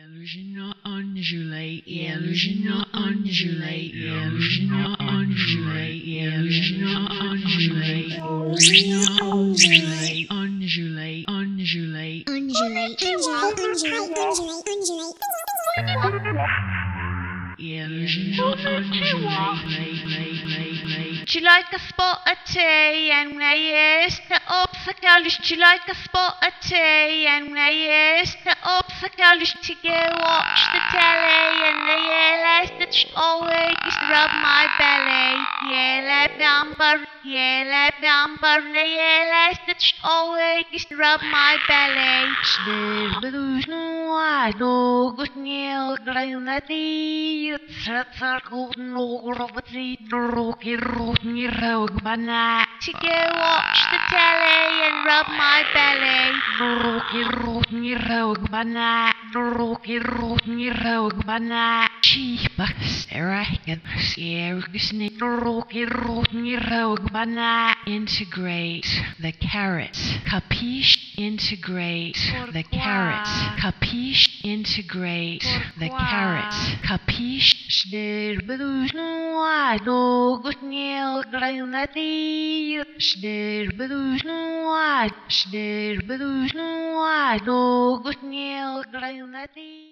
Illusion undulate, illusion undulate, illusion undulate, illusion undulate, illusion undulate, undulate, undulate, undulate, illusion undulate. Would you like a spot of tea? And they is the obstacle. Would you like a spot of tea? And they is the obstacle. To go watch the telly and the yellow that always rub my belly. Yellow number, the yellow that always rub my belly. There's no I know good nail ground that the golden over the rocky rotten rogue banana. To go watch the telly and rub my belly. Rocky rotten rogue banana. Rocky rotten rogue banana. Chief Sarah and Sarah Rocky rotten rogue banana. Integrate the carrots. Capiche? Integrate the carrots. Capiche? Integrate the carrots. Capiche? I know good nail ground that the I know good nail ground that the